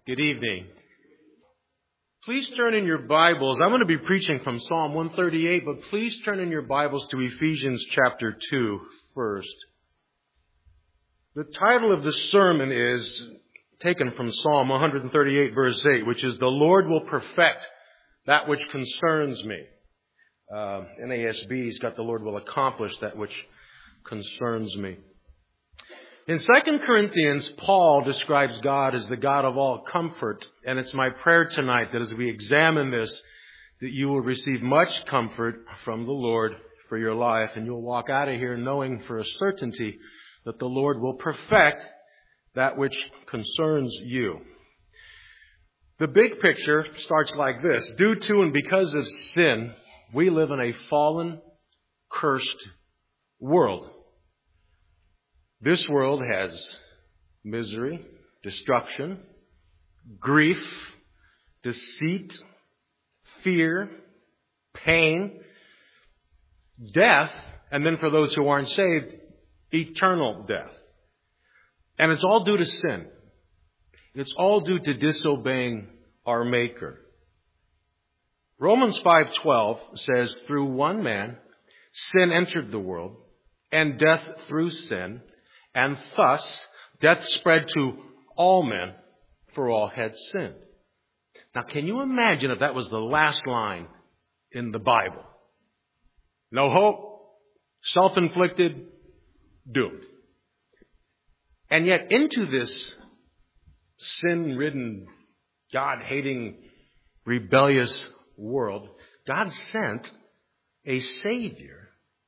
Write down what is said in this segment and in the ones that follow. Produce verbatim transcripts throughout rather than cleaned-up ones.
Good evening. Please turn in your Bibles. I'm going to be preaching from Psalm one thirty-eight, but please turn in your Bibles to Ephesians chapter two first. The title of the sermon is taken from Psalm one thirty-eight, verse eight, which is, "The Lord will perfect that which concerns me." Uh, N A S B's got, "The Lord will accomplish that which concerns me." In Second Corinthians, Paul describes God as the God of all comfort, and it's my prayer tonight that as we examine this, that you will receive much comfort from the Lord for your life, and you'll walk out of here knowing for a certainty that the Lord will perfect that which concerns you. The big picture starts like this. Due to and because of sin, we live in a fallen, cursed world. This world has misery, destruction, grief, deceit, fear, pain, death, and then for those who aren't saved, eternal death. And it's all due to sin. It's all due to disobeying our Maker. Romans five twelve says, "Through one man, sin entered the world, and death through sin. And thus, death spread to all men, for all had sinned." Now, can you imagine if that was the last line in the Bible? No hope, self-inflicted, doomed. And yet, into this sin-ridden, God-hating, rebellious world, God sent a Savior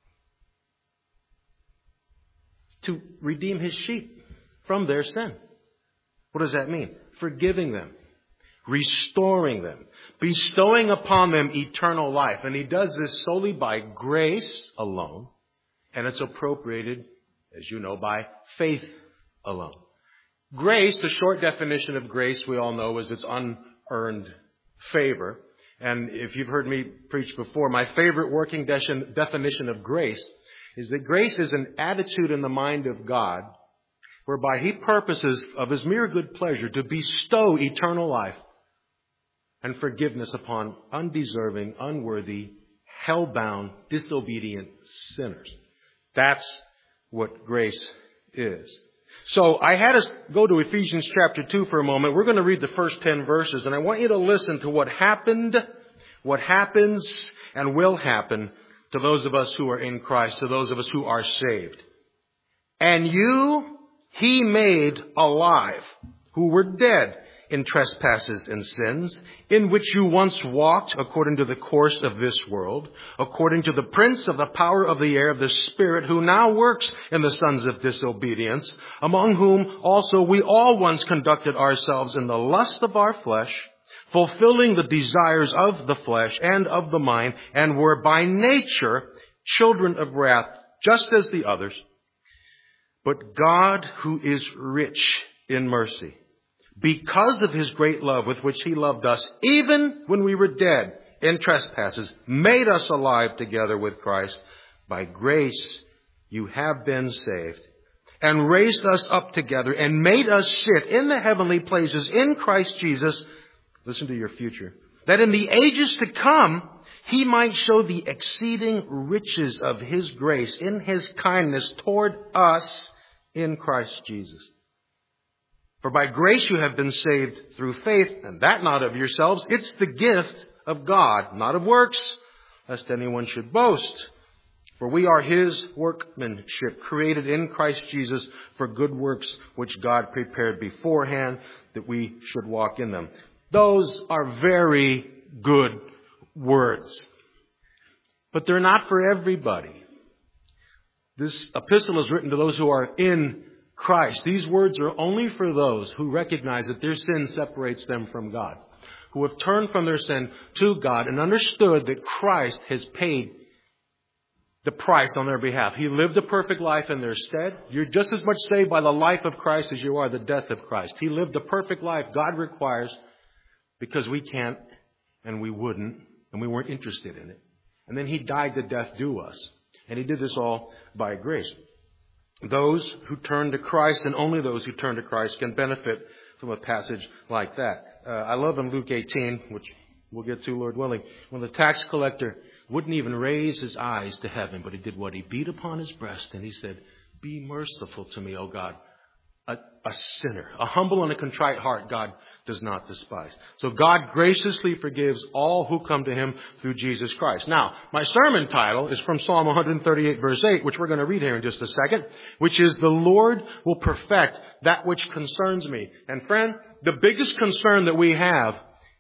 to redeem His sheep from their sin. What does that mean? Forgiving them, restoring them, bestowing upon them eternal life. And He does this solely by grace alone, and it's appropriated, as you know, by faith alone. Grace, the short definition of grace we all know is it's unearned favor. And if you've heard me preach before, my favorite working de- definition of grace is that grace is an attitude in the mind of God whereby He purposes of His mere good pleasure to bestow eternal life and forgiveness upon undeserving, unworthy, hell-bound, disobedient sinners. That's what grace is. So I had us go to Ephesians chapter two for a moment. We're going to read the first ten verses, and I want you to listen to what happened, what happens, and will happen to those of us who are in Christ, to those of us who are saved. "And you He made alive, who were dead in trespasses and sins, in which you once walked according to the course of this world, according to the prince of the power of the air, of the Spirit, who now works in the sons of disobedience, among whom also we all once conducted ourselves in the lust of our flesh, fulfilling the desires of the flesh and of the mind, and were by nature children of wrath, just as the others. But God, who is rich in mercy, because of His great love with which He loved us, even when we were dead in trespasses, made us alive together with Christ. By grace you have been saved, and raised us up together, and made us sit in the heavenly places in Christ Jesus." Listen to your future. "That in the ages to come, He might show the exceeding riches of His grace in His kindness toward us in Christ Jesus. For by grace you have been saved through faith, and that not of yourselves. It's the gift of God, not of works, lest anyone should boast. For we are His workmanship, created in Christ Jesus for good works, which God prepared beforehand that we should walk in them." Those are very good words. But they're not for everybody. This epistle is written to those who are in Christ. These words are only for those who recognize that their sin separates them from God, who have turned from their sin to God and understood that Christ has paid the price on their behalf. He lived a perfect life in their stead. You're just as much saved by the life of Christ as you are the death of Christ. He lived a perfect life God requires, because we can't and we wouldn't and we weren't interested in it. And then He died the death due us. And He did this all by grace. Those who turn to Christ, and only those who turn to Christ, can benefit from a passage like that. Uh, I love in Luke eighteen, which we'll get to, Lord willing, when the tax collector wouldn't even raise his eyes to heaven, but he did what? He beat upon his breast and he said, be merciful to me, O God, a, a sinner. A humble and a contrite heart God does not despise. So God graciously forgives all who come to Him through Jesus Christ. Now, my sermon title is from Psalm one thirty-eight, verse eight, which we're going to read here in just a second, which is, the Lord will perfect that which concerns me. And friend, the biggest concern that we have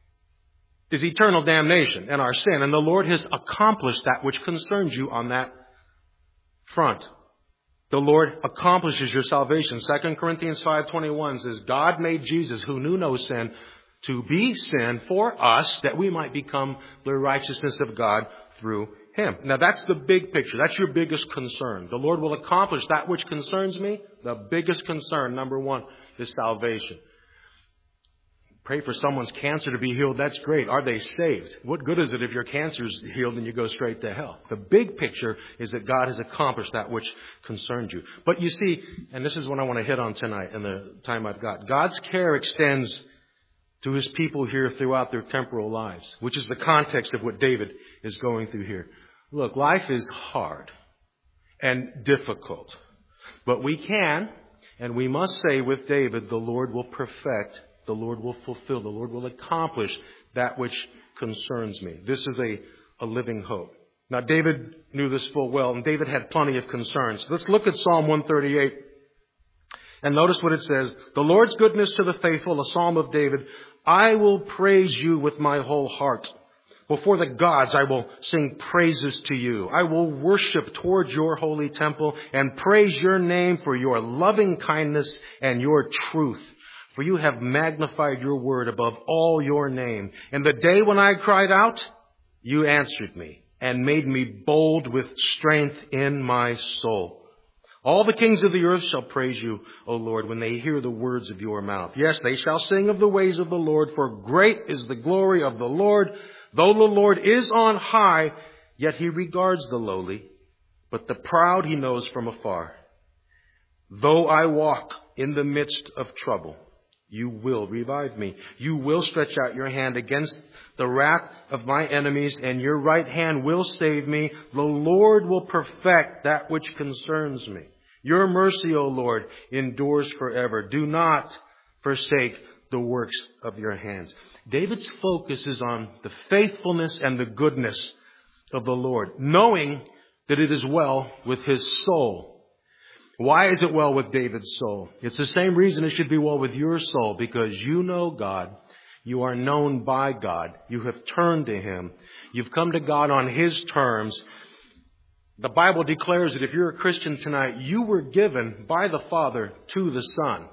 is eternal damnation and our sin. And the Lord has accomplished that which concerns you on that front. The Lord accomplishes your salvation. Second Corinthians five twenty-one says, God made Jesus, who knew no sin, to be sin for us, that we might become the righteousness of God through Him. Now that's the big picture. That's your biggest concern. The Lord will accomplish that which concerns me. The biggest concern, number one, is salvation. Pray for someone's cancer to be healed. That's great. Are they saved? What good is it if your cancer's healed and you go straight to hell? The big picture is that God has accomplished that which concerns you. But you see, and this is what I want to hit on tonight in the time I've got. God's care extends to His people here throughout their temporal lives, which is the context of what David is going through here. Look, life is hard and difficult, but we can and we must say with David, the Lord will perfect, the Lord will fulfill, the Lord will accomplish that which concerns me. This is a, a living hope. Now, David knew this full well, and David had plenty of concerns. Let's look at Psalm one thirty-eight. And notice what it says. The Lord's goodness to the faithful, a psalm of David. I will praise you with my whole heart. Before the gods, I will sing praises to you. I will worship towards your holy temple and praise your name for your loving kindness and your truth. For you have magnified your word above all your name. And the day when I cried out, you answered me and made me bold with strength in my soul. All the kings of the earth shall praise you, O Lord, when they hear the words of your mouth. Yes, they shall sing of the ways of the Lord, for great is the glory of the Lord. Though the Lord is on high, yet He regards the lowly, but the proud He knows from afar. Though I walk in the midst of trouble, you will revive me. You will stretch out your hand against the wrath of my enemies, and your right hand will save me. The Lord will perfect that which concerns me. Your mercy, O Lord, endures forever. Do not forsake the works of your hands. David's focus is on the faithfulness and the goodness of the Lord, knowing that it is well with his soul. Why is it well with David's soul? It's the same reason it should be well with your soul, because you know God. You are known by God. You have turned to Him. You've come to God on His terms. The Bible declares that if you're a Christian tonight, you were given by the Father to the Son.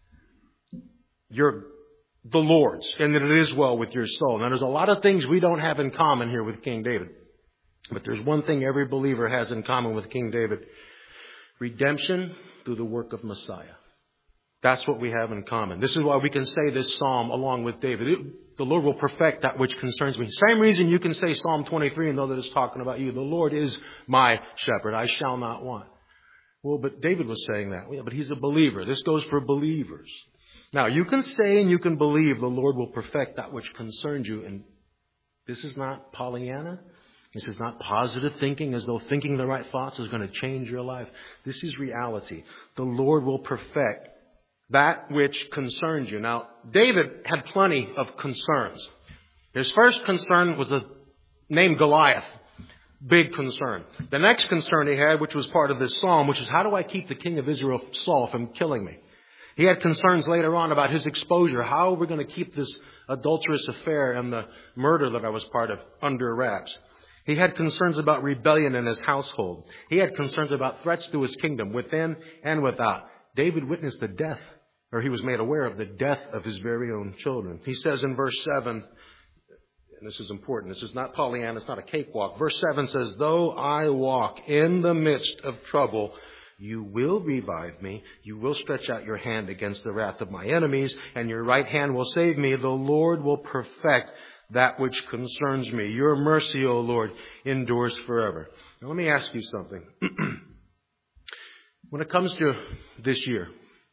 You're the Lord's, and that it is well with your soul. Now, there's a lot of things we don't have in common here with King David. But there's one thing every believer has in common with King David. Redemption through the work of Messiah. That's what we have in common. This is why we can say this psalm along with David. It, the Lord will perfect that which concerns me. Same reason you can say Psalm twenty-three and know that it's talking about you. The Lord is my shepherd. I shall not want. Well, but David was saying that. Yeah, but he's a believer. This goes for believers. Now, you can say and you can believe the Lord will perfect that which concerns you. And this is not Pollyanna. This is not positive thinking as though thinking the right thoughts is going to change your life. This is reality. The Lord will perfect that which concerns you. Now, David had plenty of concerns. His first concern was a name Goliath. Big concern. The next concern he had, which was part of this psalm, which is, how do I keep the king of Israel, Saul, from killing me? He had concerns later on about his exposure. How are we going to keep this adulterous affair and the murder that I was part of under wraps? He had concerns about rebellion in his household. He had concerns about threats to his kingdom, within and without. David witnessed the death, or he was made aware of the death of his very own children. He says in verse seven, and this is important, this is not Pollyanna, it's not a cakewalk. Verse seven says, though I walk in the midst of trouble, you will revive me. You will stretch out your hand against the wrath of my enemies, and your right hand will save me. The Lord will perfect that which concerns me. Your mercy, O Lord, endures forever. Now, let me ask you something. When it comes to this year,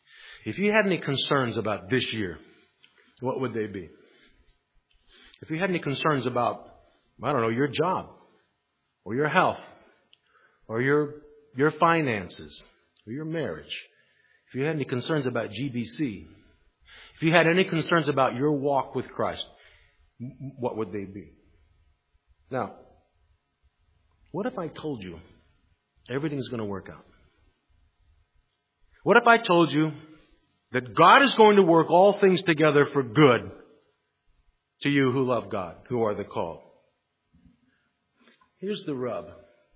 If you had any concerns about this year, what would they be? If you had any concerns about, I don't know, your job, or your health, or your your finances, or your marriage, if you had any concerns about G B C, if you had any concerns about your walk with Christ, what would they be? Now, what if I told you everything's going to work out? What if I told you that God is going to work all things together for good to you who love God, who are the called? Here's the rub.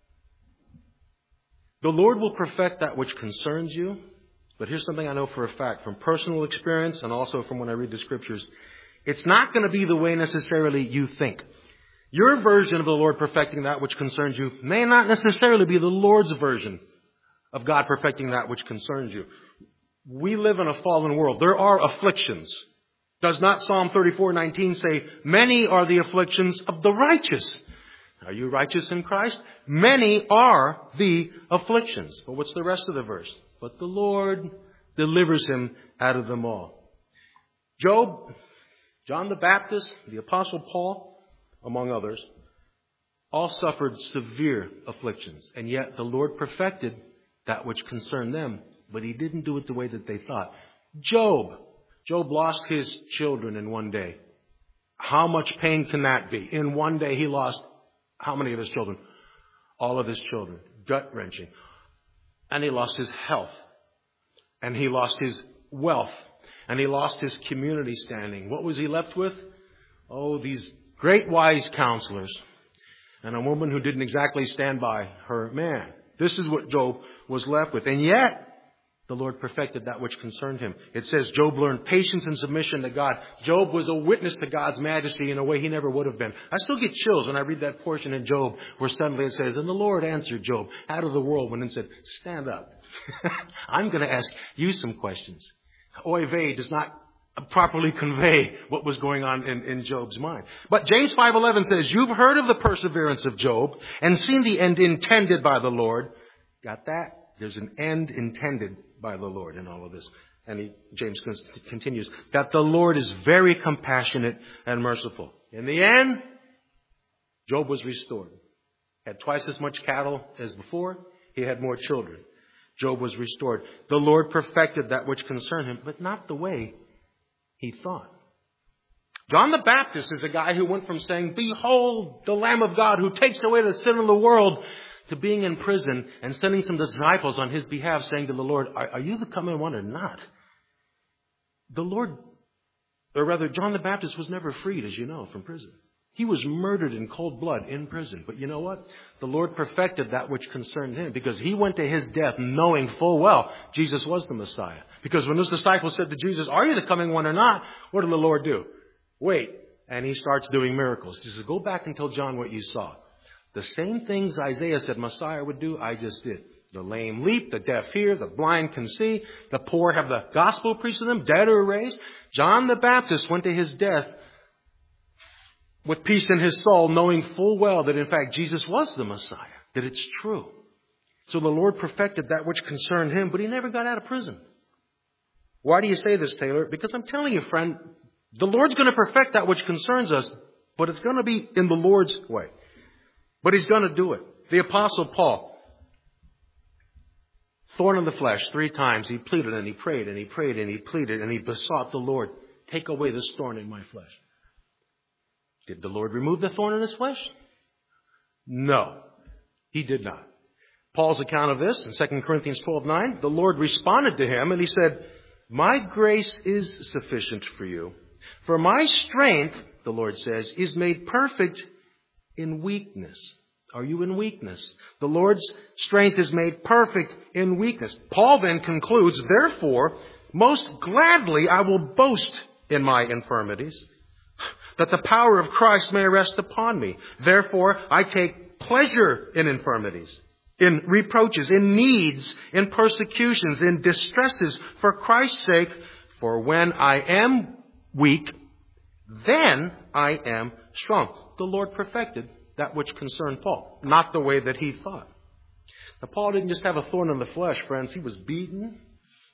The Lord will perfect that which concerns you. But here's something I know for a fact from personal experience and also from when I read the Scriptures. It's not going to be the way necessarily you think. Your version of the Lord perfecting that which concerns you may not necessarily be the Lord's version of God perfecting that which concerns you. We live in a fallen world. There are afflictions. Does not Psalm thirty-four nineteen say, many are the afflictions of the righteous? Are you righteous in Christ? Many are the afflictions. But what's the rest of the verse? But the Lord delivers him out of them all. Job, John the Baptist, the Apostle Paul, among others, all suffered severe afflictions. And yet the Lord perfected that which concerned them. But he didn't do it the way that they thought. Job. Job lost his children in one day. How much pain can that be? In one day he lost how many of his children? All of his children. Gut-wrenching. And he lost his health. And he lost his wealth. And he lost his community standing. What was he left with? Oh, these great wise counselors. And a woman who didn't exactly stand by her man. This is what Job was left with. And yet, the Lord perfected that which concerned him. It says Job learned patience and submission to God. Job was a witness to God's majesty in a way he never would have been. I still get chills when I read that portion in Job where suddenly it says, and the Lord answered Job out of the whirlwind and said, stand up. I'm going to ask you some questions. Oy vey does not properly convey what was going on in, in Job's mind. But James five eleven says, you've heard of the perseverance of Job and seen the end intended by the Lord. Got that? There's an end intended by the Lord in all of this. And he, James continues, that the Lord is very compassionate and merciful. In the end, Job was restored. Had twice as much cattle as before. He had more children. Job was restored. The Lord perfected that which concerned him, but not the way he thought. John the Baptist is a guy who went from saying, behold, the Lamb of God who takes away the sin of the world, to being in prison and sending some disciples on his behalf saying to the Lord, are, are you the coming one or not? The Lord, or rather John the Baptist was never freed, as you know, from prison. He was murdered in cold blood in prison. But you know what? The Lord perfected that which concerned him because he went to his death knowing full well Jesus was the Messiah. Because when his disciples said to Jesus, are you the coming one or not? What did the Lord do? Wait. And he starts doing miracles. He says, go back and tell John what you saw. The same things Isaiah said Messiah would do, I just did. The lame leap, the deaf hear, the blind can see, the poor have the gospel preached to them, dead are raised. John the Baptist went to his death with peace in his soul, knowing full well that in fact Jesus was the Messiah, that it's true. So the Lord perfected that which concerned him, but he never got out of prison. Why do you say this, Taylor? Because I'm telling you, friend, the Lord's going to perfect that which concerns us, but it's going to be in the Lord's way. But he's going to do it. The Apostle Paul, thorn in the flesh, three times. He pleaded and he prayed and he prayed and he pleaded and he besought the Lord, take away this thorn in my flesh. Did the Lord remove the thorn in his flesh? No, he did not. Paul's account of this in Second Corinthians twelve nine, the Lord responded to him and he said, my grace is sufficient for you. For my strength, the Lord says, is made perfect in weakness. Are you in weakness? The Lord's strength is made perfect in weakness. Paul then concludes, therefore, most gladly I will boast in my infirmities, that the power of Christ may rest upon me. Therefore, I take pleasure in infirmities, in reproaches, in needs, in persecutions, in distresses, for Christ's sake. For when I am weak, then I am strong. The Lord perfected that which concerned Paul, not the way that he thought. Now, Paul didn't just have a thorn in the flesh, friends. He was beaten.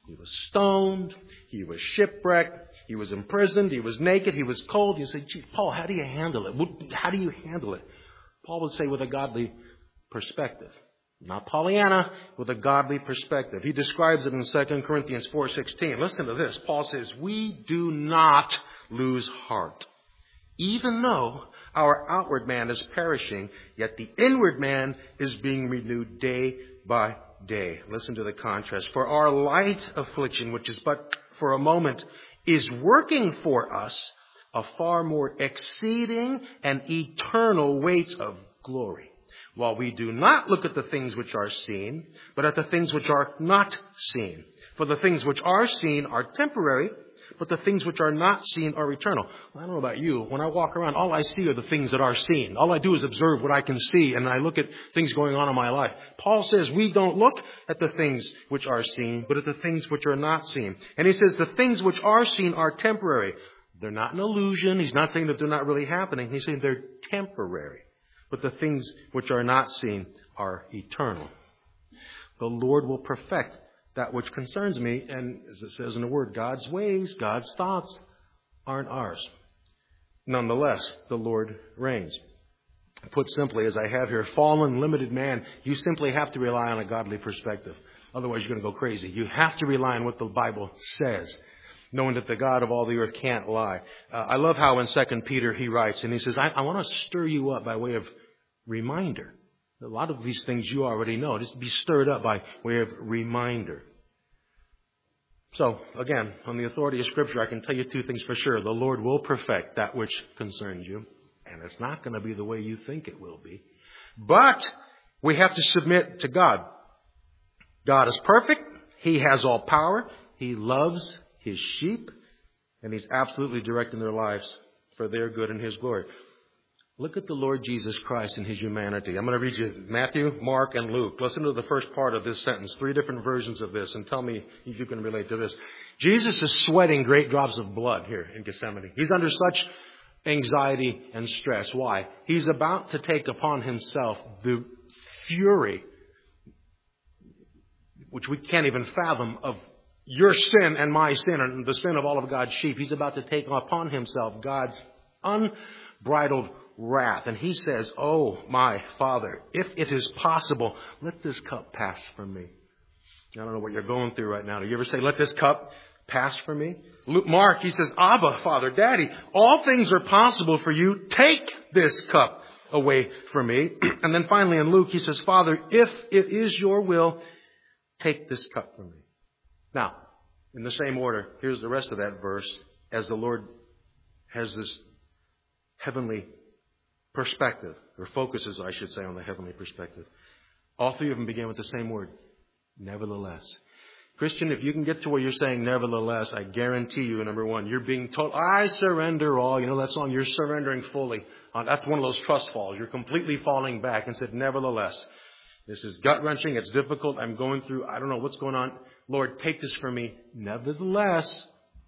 He was stoned. He was shipwrecked. He was imprisoned. He was naked. He was cold. You say, geez, Paul, how do you handle it? How do you handle it? Paul would say with a godly perspective. Not Pollyanna, with a godly perspective. He describes it in Second Corinthians four sixteen. Listen to this. Paul says, we do not lose heart. Even though our outward man is perishing, yet the inward man is being renewed day by day. Listen to the contrast. For our light affliction, which is but for a moment, is working for us a far more exceeding and eternal weight of glory. While we do not look at the things which are seen, but at the things which are not seen. For the things which are seen are temporary, but the things which are not seen are eternal. Well, I don't know about you. When I walk around, all I see are the things that are seen. All I do is observe what I can see, and I look at things going on in my life. Paul says we don't look at the things which are seen, but at the things which are not seen. And he says the things which are seen are temporary. They're not an illusion. He's not saying that they're not really happening. He's saying they're temporary. But the things which are not seen are eternal. The Lord will perfect that which concerns me. And as it says in the Word, God's ways, God's thoughts aren't ours. Nonetheless, the Lord reigns. Put simply, as I have here, fallen, limited man, you simply have to rely on a godly perspective. Otherwise, you're going to go crazy. You have to rely on what the Bible says, knowing that the God of all the earth can't lie. Uh, I love how in Second Peter he writes, and he says, I, I want to stir you up by way of reminder. A lot of these things you already know. Just be stirred up by way of reminder. So, again, on the authority of Scripture, I can tell you two things for sure. The Lord will perfect that which concerns you, and it's not going to be the way you think it will be. But we have to submit to God. God is perfect. He has all power. He loves His sheep, and He's absolutely directing their lives for their good and His glory. Look at the Lord Jesus Christ and His humanity. I'm going to read you Matthew, Mark, and Luke. Listen to the first part of this sentence, three different versions of this, and tell me if you can relate to this. Jesus is sweating great drops of blood here in Gethsemane. He's under such anxiety and stress. Why? He's about to take upon Himself the fury, which we can't even fathom, of your sin and my sin and the sin of all of God's sheep. He's about to take upon Himself God's unbridled wrath. And He says, oh, my Father, if it is possible, let this cup pass from me. I don't know what you're going through right now. Do you ever say, let this cup pass from me? Luke, Mark, he says, Abba, Father, Daddy, all things are possible for you. Take this cup away from me. And then finally in Luke, he says, Father, if it is your will, take this cup from me. Now, in the same order, here's the rest of that verse as the Lord has this heavenly perspective, or focuses, I should say, on the heavenly perspective. All three of them begin with the same word, nevertheless. Christian, if you can get to where you're saying nevertheless, I guarantee you, number one, you're being told, I surrender all. You know that song, you're surrendering fully. Uh, that's one of those trust falls. You're completely falling back and said, nevertheless. This is gut-wrenching. It's difficult. I'm going through, I don't know what's going on. Lord, take this from me. Nevertheless,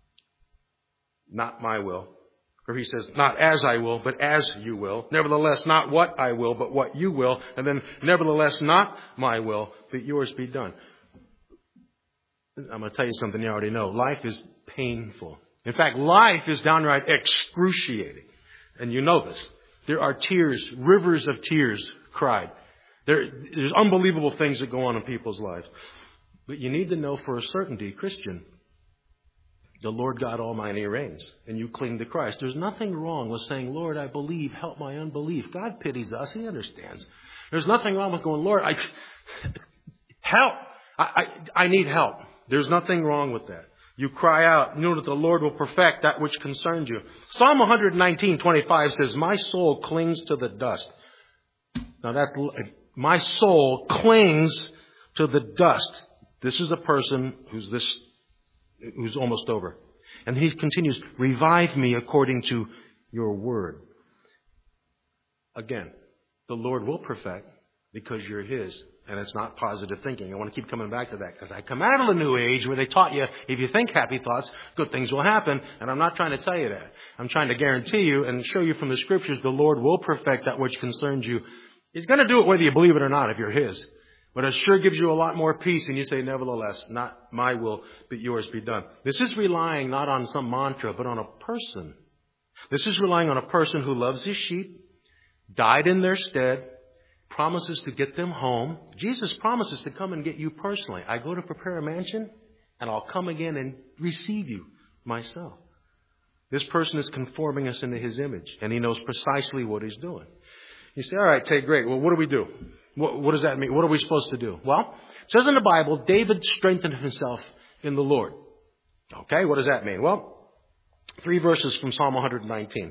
not my will. Or he says, not as I will, but as you will. Nevertheless, not what I will, but what you will. And then, nevertheless, not my will, but yours be done. I'm going to tell you something you already know. Life is painful. In fact, life is downright excruciating. And you know this. There are tears, rivers of tears cried. There, there's unbelievable things that go on in people's lives. But you need to know for a certainty, Christian, the Lord God Almighty reigns, and you cling to Christ. There's nothing wrong with saying, Lord, I believe, help my unbelief. God pities us. He understands. There's nothing wrong with going, Lord, I help. I, I, I need help. There's nothing wrong with that. You cry out, you know that the Lord will perfect that which concerns you. Psalm one nineteen twenty-five says, my soul clings to the dust. Now that's, my soul clings to the dust. This is a person who's this, who's almost over. And he continues, revive me according to your word. Again, the Lord will perfect because you're His. And it's not positive thinking. I want to keep coming back to that because I come out of the New Age where they taught you if you think happy thoughts, good things will happen. And I'm not trying to tell you that. I'm trying to guarantee you and show you from the Scriptures the Lord will perfect that which concerns you. He's going to do it whether you believe it or not if you're His. But it sure gives you a lot more peace, and you say, nevertheless, not my will, but yours be done. This is relying not on some mantra, but on a person. This is relying on a person who loves his sheep, died in their stead, promises to get them home. Jesus promises to come and get you personally. I go to prepare a mansion, and I'll come again and receive you myself. This person is conforming us into his image, and he knows precisely what he's doing. You say, all right, Tay, great. Well, what do we do? What, what does that mean? What are we supposed to do? Well, it says in the Bible, David strengthened himself in the Lord. Okay, what does that mean? Well, three verses from Psalm one nineteen.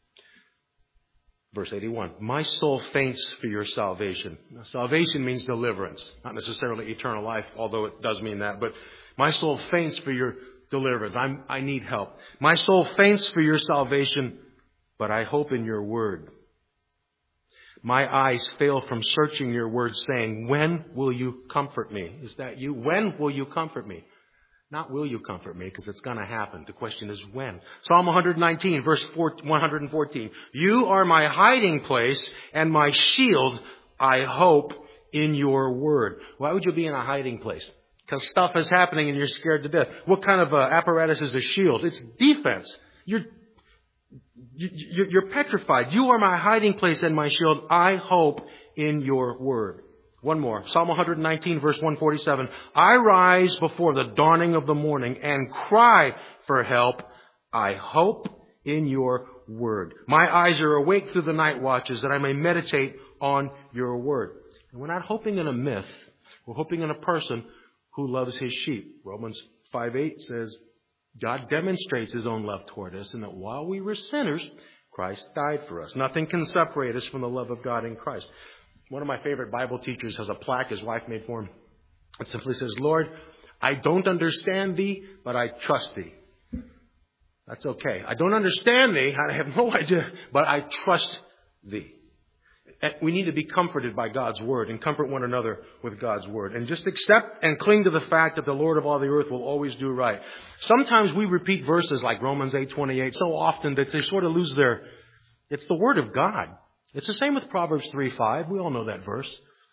Verse eighty-one. My soul faints for your salvation. Now, salvation means deliverance, not necessarily eternal life, although it does mean that. But my soul faints for your deliverance. I'm, I need help. My soul faints for your salvation, but I hope in your word. My eyes fail from searching your word, saying, when will you comfort me? Is that you? When will you comfort me? Not will you comfort me, because it's going to happen. The question is when. Psalm one nineteen, verse one fourteen. You are my hiding place and my shield. I hope in your word. Why would you be in a hiding place? Because stuff is happening and you're scared to death. What kind of uh, apparatus is a shield? It's defense. You're You, you're petrified. You are my hiding place and my shield. I hope in your word. One more. Psalm one nineteen, verse one forty-seven. I rise before the dawning of the morning and cry for help. I hope in your word. My eyes are awake through the night watches that I may meditate on your word. And we're not hoping in a myth. We're hoping in a person who loves his sheep. Romans five eight says, God demonstrates his own love toward us, and that while we were sinners, Christ died for us. Nothing can separate us from the love of God in Christ. One of my favorite Bible teachers has a plaque his wife made for him. It simply says, Lord, I don't understand thee, but I trust thee. That's okay. I don't understand thee. I have no idea, but I trust thee. We need to be comforted by God's word and comfort one another with God's word. And just accept and cling to the fact that the Lord of all the earth will always do right. Sometimes we repeat verses like Romans eight twenty-eight so often that they sort of lose their... It's the word of God. It's the same with Proverbs three five. We all know that verse.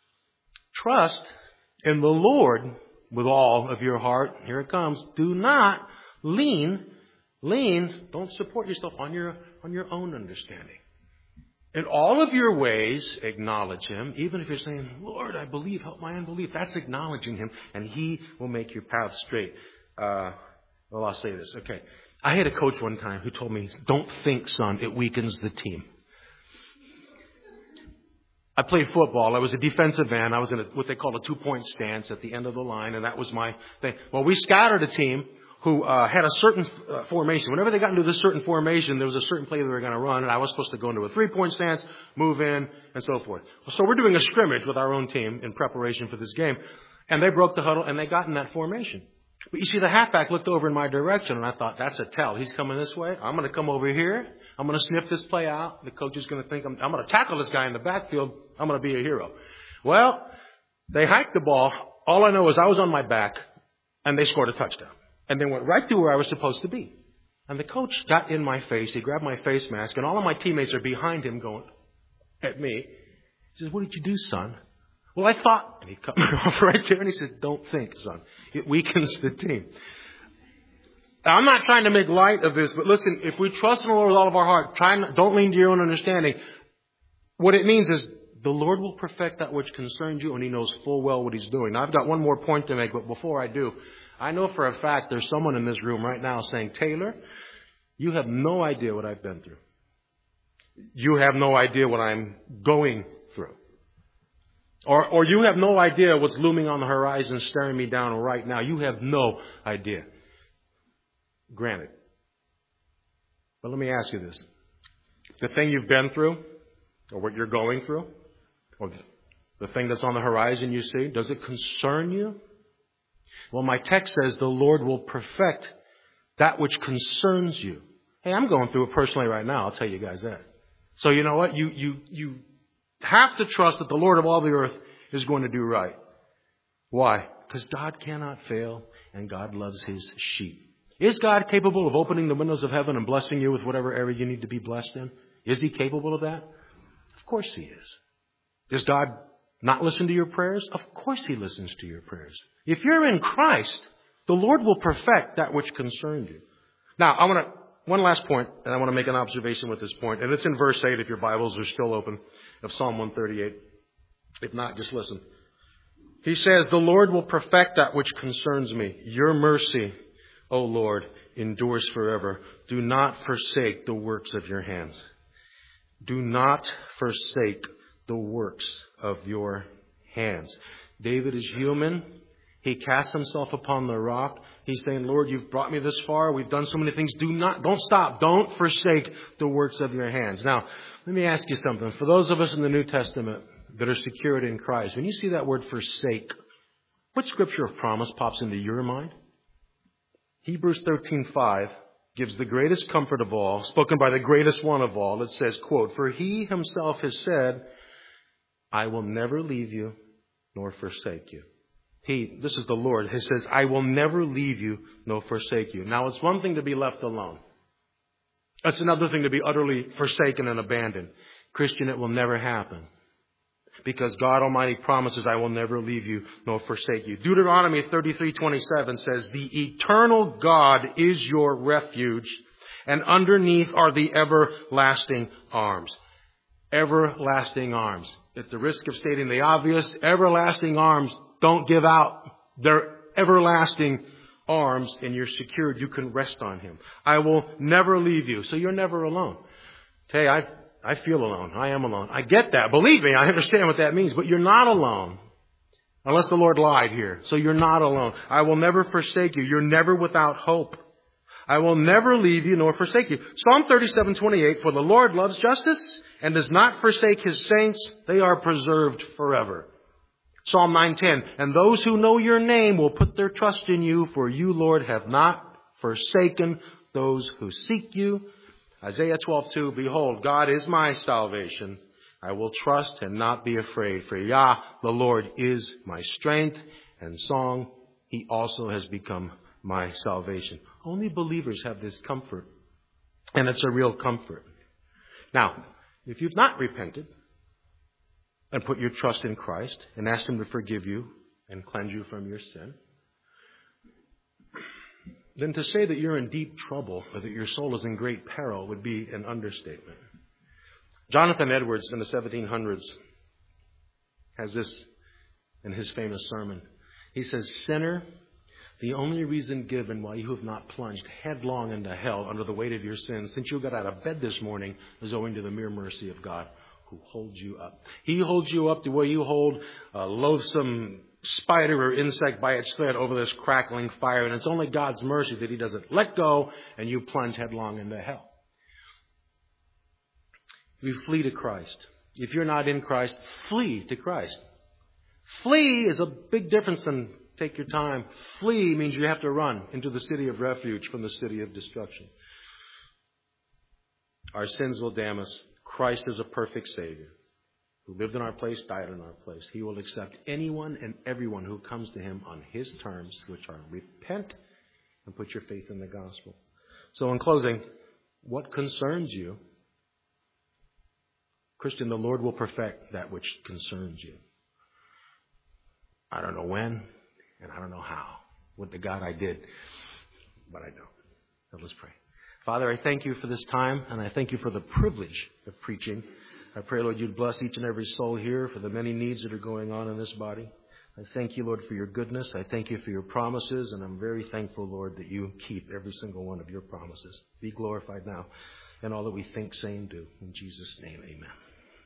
Trust in the Lord with all of your heart. Here it comes. Do not lean, lean, don't support yourself on your, on your own understanding. In all of your ways, acknowledge him. Even if you're saying, Lord, I believe, help my unbelief. That's acknowledging him, and he will make your path straight. Uh, well, I'll say this. Okay. I had a coach one time who told me, don't think, son, it weakens the team. I played football. I was a defensive end. I was in a, what they call a two-point stance at the end of the line, and that was my thing. Well, we scattered a team who uh, had a certain uh, formation. Whenever they got into this certain formation, there was a certain play they were going to run, and I was supposed to go into a three-point stance, move in, and so forth. So we're doing a scrimmage with our own team in preparation for this game, and they broke the huddle, and they got in that formation. But you see, the halfback looked over in my direction, and I thought, that's a tell. He's coming this way. I'm going to come over here. I'm going to sniff this play out. The coach is going to think I'm, I'm going to tackle this guy in the backfield. I'm going to be a hero. Well, they hiked the ball. All I know is I was on my back, and they scored a touchdown. And they went right through where I was supposed to be. And the coach got in my face. He grabbed my face mask, and all of my teammates are behind him going at me. He says, what did you do, son? Well, I thought, and he cut me off right there, and he said, don't think, son. It weakens the team. Now, I'm not trying to make light of this, but listen, if we trust in the Lord with all of our heart, try not, don't lean to your own understanding. What it means is the Lord will perfect that which concerns you, and he knows full well what he's doing. Now, I've got one more point to make, but before I do, I know for a fact there's someone in this room right now saying, Taylor, you have no idea what I've been through. You have no idea what I'm going through. Or, or you have no idea what's looming on the horizon staring me down right now. You have no idea. Granted. But let me ask you this. The thing you've been through, or what you're going through, or the thing that's on the horizon you see, does it concern you? Well, my text says the Lord will perfect that which concerns you. Hey, I'm going through it personally right now. I'll tell you guys that. So you know what? You, you, you have to trust that the Lord of all the earth is going to do right. Why? Because God cannot fail, and God loves his sheep. Is God capable of opening the windows of heaven and blessing you with whatever area you need to be blessed in? Is he capable of that? Of course he is. Is God not listen to your prayers? Of course He listens to your prayers. If you're in Christ, the Lord will perfect that which concerns you. Now, I want to, one last point, and I want to make an observation with this point, and it's in verse eight if your Bibles are still open, of Psalm one thirty-eight. If not, just listen. He says, the Lord will perfect that which concerns me. Your mercy, O Lord, endures forever. Do not forsake the works of your hands. Do not forsake the works of your hands. David is human. He casts himself upon the rock. He's saying, Lord, you've brought me this far. We've done so many things. Do not, don't stop. Don't forsake the works of your hands. Now, let me ask you something. For those of us in the New Testament that are secured in Christ, when you see that word forsake, what scripture of promise pops into your mind? Hebrews thirteen five gives the greatest comfort of all, spoken by the greatest one of all. It says, quote, for He Himself has said, I will never leave you nor forsake you. He, this is the Lord, He says, I will never leave you nor forsake you. Now, it's one thing to be left alone. It's another thing to be utterly forsaken and abandoned. Christian, it will never happen. Because God Almighty promises, I will never leave you nor forsake you. Deuteronomy thirty-three twenty-seven says, the eternal God is your refuge, and underneath are the everlasting arms. Everlasting arms. At the risk of stating the obvious, everlasting arms don't give out. They're everlasting arms, and you're secured. You can rest on Him. I will never leave you. So you're never alone. Hey, I I feel alone. I am alone. I get that. Believe me, I understand what that means. But you're not alone. Unless the Lord lied here. So you're not alone. I will never forsake you. You're never without hope. I will never leave you nor forsake you. Psalm thirty-seven twenty-eight, for the Lord loves justice and does not forsake His saints. They are preserved forever. Psalm nine ten, and those who know your name will put their trust in you, for you, Lord, have not forsaken those who seek you. Isaiah twelve two, behold, God is my salvation. I will trust and not be afraid. For Yah, the Lord, is my strength and song. He also has become my salvation. Only believers have this comfort. And it's a real comfort. Now, if you've not repented and put your trust in Christ and asked Him to forgive you and cleanse you from your sin, then to say that you're in deep trouble or that your soul is in great peril would be an understatement. Jonathan Edwards in the seventeen hundreds has this in his famous sermon. He says, sinner, the only reason given why you have not plunged headlong into hell under the weight of your sins since you got out of bed this morning is owing to the mere mercy of God who holds you up. He holds you up the way you hold a loathsome spider or insect by its thread over this crackling fire. And it's only God's mercy that He doesn't let go and you plunge headlong into hell. We flee to Christ. If you're not in Christ, flee to Christ. Flee is a big difference than take your time. Flee means you have to run into the city of refuge from the city of destruction. Our sins will damn us. Christ is a perfect Savior who lived in our place, died in our place. He will accept anyone and everyone who comes to Him on His terms, which are repent and put your faith in the gospel. So in closing, what concerns you? Christian, the Lord will perfect that which concerns you. I don't know when, and I don't know how. With the God I did, but I know. So let's pray. Father, I thank You for this time, and I thank You for the privilege of preaching. I pray, Lord, You'd bless each and every soul here for the many needs that are going on in this body. I thank You, Lord, for Your goodness. I thank You for Your promises, and I'm very thankful, Lord, that You keep every single one of Your promises. Be glorified now in all that we think, say, and do. In Jesus' name, amen.